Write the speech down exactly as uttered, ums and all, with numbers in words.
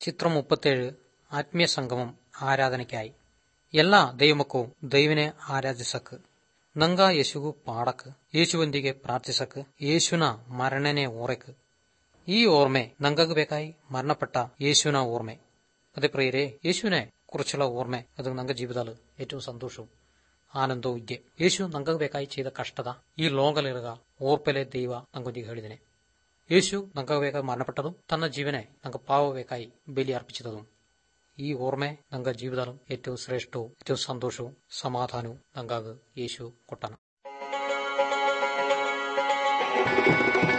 ചിത്രം മുപ്പത്തേഴ് ആത്മീയ സംഗമം ಆರಾಧನೆಗಾಗಿ ಎಲ್ಲ ದೈವಮಕ್ಕೂ ದೈವನೇ ಆರಾಧಿಸಕ್ ನಂಗ ಯೇಸುಗೂ ಪಾಡಕ್ ಯೇಸುವೊಂದಿಗೆ ಪ್ರಾರ್ಥಿಸಕ್ ಯೇಸುನ മരണനെ ഓർക്ക് ഈ ഓർമ്മ നങ്കക്ക് ಬೇಕಾയി മരണപ്പെട്ട യേശുവിന ഓർമ്മ. അതെ പ്രിയരെ, യേശുവിനെ കുറിച്ചുള്ള ഓർമ്മ അത് നങ്ക ജീവിതത്തിൽ ഏറ്റവും സന്തോഷവും ആനന്ദവും ഇದ್ದೆ. യേശു നങ്കക്ക് ಬೇಕಾയി ചെയ്ത കഷ്ടത ഈ ലോകലിറുക ഓർപ്പലെ ദൈವ നങ്കൊಂದಿಗೆ ಹೇಳಿದನೆ. യേശു നങ്കക്ക് ಬೇಕಾയി മരണപ്പെട്ടതും തന്ന ജീവനെ നങ്ക പാവ ಬೇಕಾയി ബലി അർപ്പിച്ചതും ഈ ഓർമ്മ നങ്ക ജീവിതത്തിലും ഏറ്റവും ശ്രേഷ്ഠവും ഏറ്റവും സന്തോഷവും സമാധാനവും നങ്കാക് യേശു കൊട്ടണം.